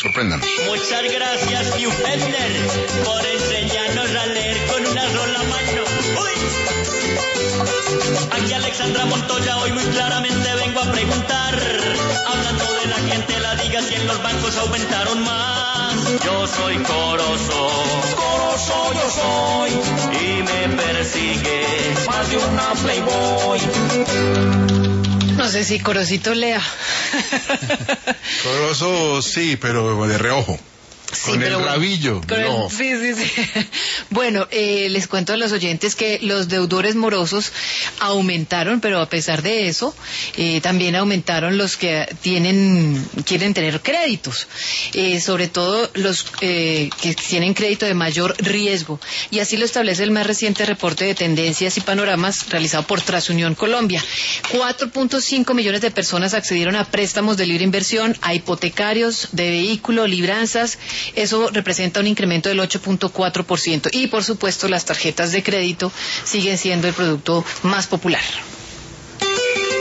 Sorpréndanos. Muchas gracias, Hugh Hefner, por enseñarnos a leer con una sola mano. ¡Uy! Aquí Alexandra Montoya, hoy muy claramente vengo a preguntar, hablando de la clientela, diga si en los bancos aumentaron más. Yo soy Corozo yo soy, y me persigue más de una Playboy. No sé si Corocito lea. Corozo sí, pero de reojo. Sí, con pero el rabillo. No. Sí. Bueno, les cuento a los oyentes que los deudores morosos aumentaron, pero a pesar de eso, también aumentaron los que quieren tener créditos, sobre todo los que tienen crédito de mayor riesgo. Y así lo establece el más reciente reporte de tendencias y panoramas realizado por Transunión Colombia. 4.5 millones de personas accedieron a préstamos de libre inversión, a hipotecarios, de vehículo, libranzas. Eso representa un incremento del 8.4%. Y, por supuesto, las tarjetas de crédito siguen siendo el producto más popular.